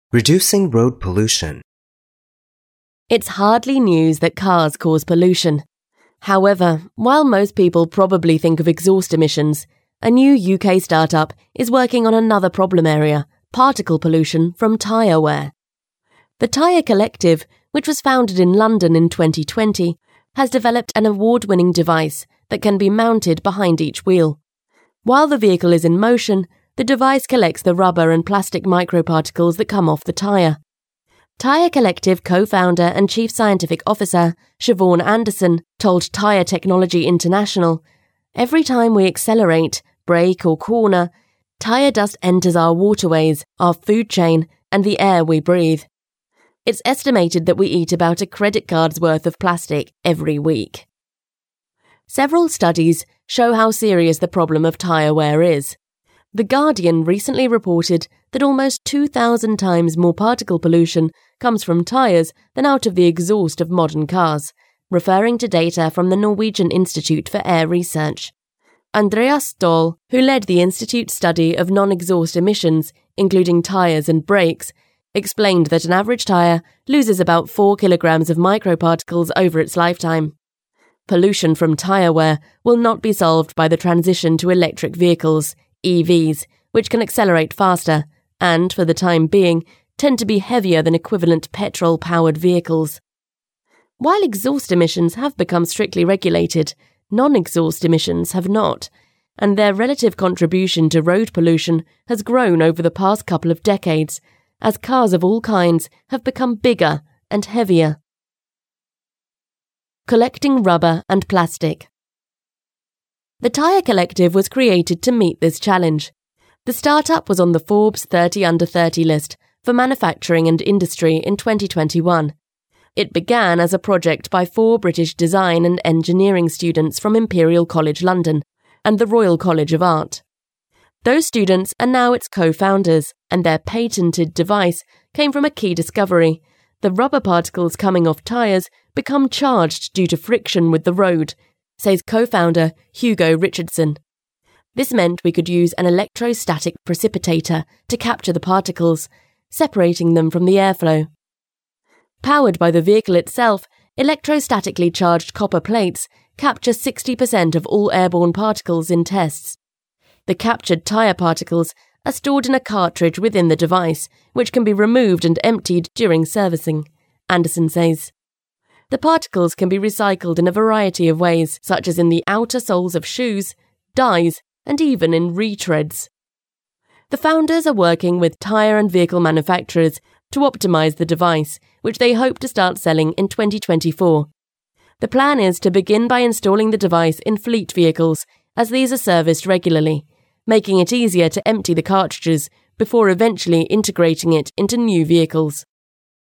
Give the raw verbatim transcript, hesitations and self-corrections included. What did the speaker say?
Reducing road pollution. It's hardly news that cars cause pollution. However, while most people probably think of exhaust emissions, a new U K startup is working on another problem area, particle pollution from tyre wear. The Tyre Collective, which was founded in London in twenty twenty, has developed an award-winning device that can be mounted behind each wheel. While the vehicle is in motion, the device collects the rubber and plastic microparticles that come off the tyre. Tyre Collective co-founder and chief scientific officer Siobhan Anderson told Tyre Technology International, "Every time we accelerate, brake or corner, tyre dust enters our waterways, our food chain, and the air we breathe. It's estimated that we eat about a credit card's worth of plastic every week." Several studies show how serious the problem of tyre wear is. The Guardian recently reported that almost two thousand times more particle pollution comes from tyres than out of the exhaust of modern cars, referring to data from the Norwegian Institute for Air Research. Andreas Stoll, who led the Institute's study of non-exhaust emissions, including tyres and brakes, explained that an average tyre loses about four kilograms of microparticles over its lifetime. Pollution from tyre wear will not be solved by the transition to electric vehicles, E Vs, which can accelerate faster and, for the time being, tend to be heavier than equivalent petrol-powered vehicles. While exhaust emissions have become strictly regulated, non-exhaust emissions have not, and their relative contribution to road pollution has grown over the past couple of decades, as cars of all kinds have become bigger and heavier. Collecting rubber and plastic. The Tyre Collective was created to meet this challenge. The startup was on the Forbes thirty under thirty list for manufacturing and industry in twenty twenty-one. It began as a project by four British design and engineering students from Imperial College London and the Royal College of Art. Those students are now its co-founders, and their patented device came from a key discovery. The rubber particles coming off tyres become charged due to friction with the road, says co-founder Hugo Richardson. This meant we could use an electrostatic precipitator to capture the particles, separating them from the airflow. Powered by the vehicle itself, electrostatically charged copper plates capture sixty percent of all airborne particles in tests. The captured tyre particles are stored in a cartridge within the device, which can be removed and emptied during servicing, Anderson says. The particles can be recycled in a variety of ways, such as in the outer soles of shoes, dyes, and even in retreads. The founders are working with tyre and vehicle manufacturers to optimise the device, which they hope to start selling in twenty twenty-four. The plan is to begin by installing the device in fleet vehicles, as these are serviced regularly, making it easier to empty the cartridges before eventually integrating it into new vehicles.